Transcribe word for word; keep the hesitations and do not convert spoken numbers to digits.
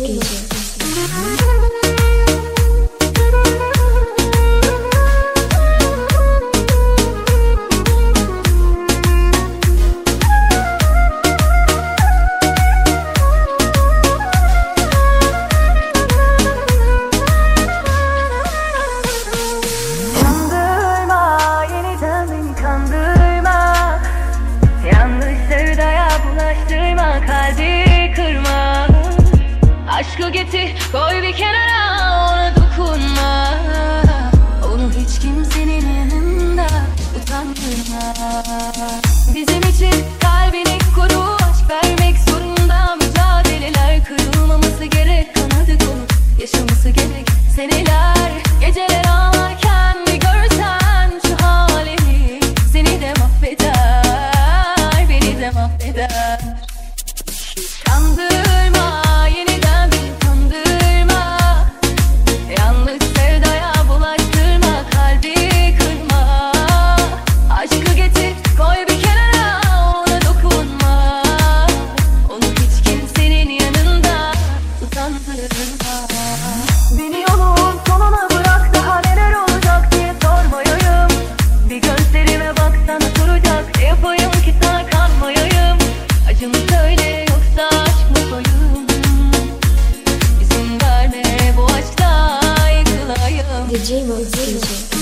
Aşkı getir, koy bir kenara, ona dokunma. Onu hiç kimsenin yanında utandırma. Bizim için kalbini koru, aşk vermek zorunda. Mücadeleler, kırılmaması gerek, kanadı konu yaşaması gerek seneler. Geceler ağlarken bir görsen şu halimi, seni de mahveder, beni de mahveder. Kandırma, yeniden beni kandırma. Yanlış sevdaya bulaştırma, kalbi kırma. Aşkı getir, koy bir kenara, ona dokunma. Onu hiç kimsenin yanında utandırma. Beni yolun sonuna bırak, daha neler olacak diye sormayayım. Bir gözlerime baksana soracak, ne yapayım ki sana kanmayayım. Acımı söyle yoksa aşk mı soyun? İzin verme bu aşkta yıkılayım. D J Mozilla.